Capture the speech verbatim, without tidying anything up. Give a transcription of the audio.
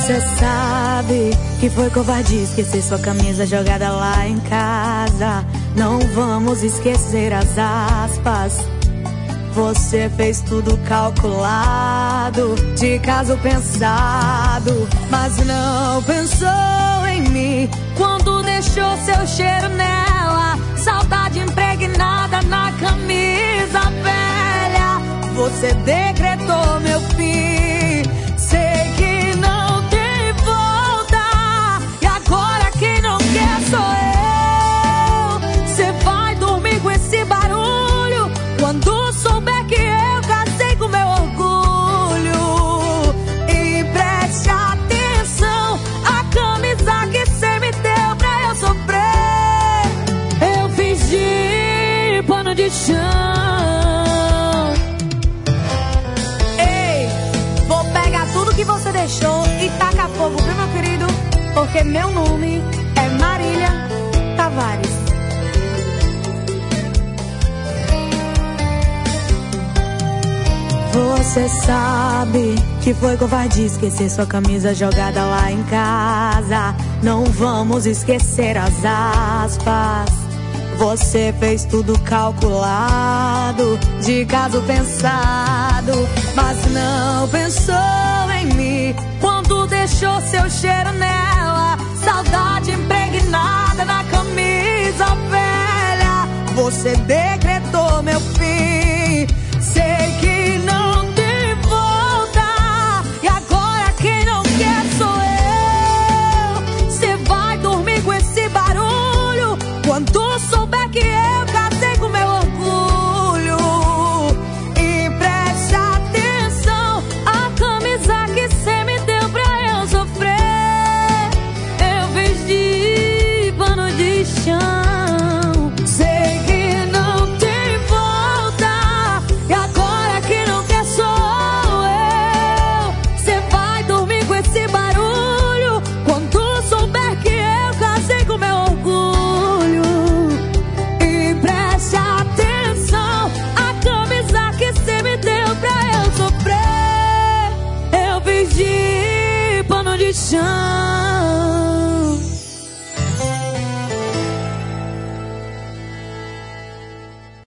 Você sabe que foi covardia esquecer sua camisa jogada lá em casa. Não vamos esquecer as aspas. Você fez tudo calculado, de caso pensado, mas não pensou em mim quando deixou seu cheiro nela. Saudade impregnada na camisa velha. Você decretou meu fim. Sei que não tem volta, e agora quem não quer sou eu. Você vai dormir com esse barulho quando souber que eu casei com meu orgulho. E preste atenção, a camisa que cê me deu pra eu sofrer, eu fingi pano de chão. Ei, vou pegar tudo que você deixou e tacar fogo, viu, meu querido? Porque meu nome é Marília Tavares. Você sabe que foi covardia esquecer sua camisa jogada lá em casa. Não vamos esquecer as aspas. Você fez tudo calculado, de caso pensado, mas não pensou em mim quando deixou seu cheiro nela. Saudade impregnada na camisa velha. Você declarou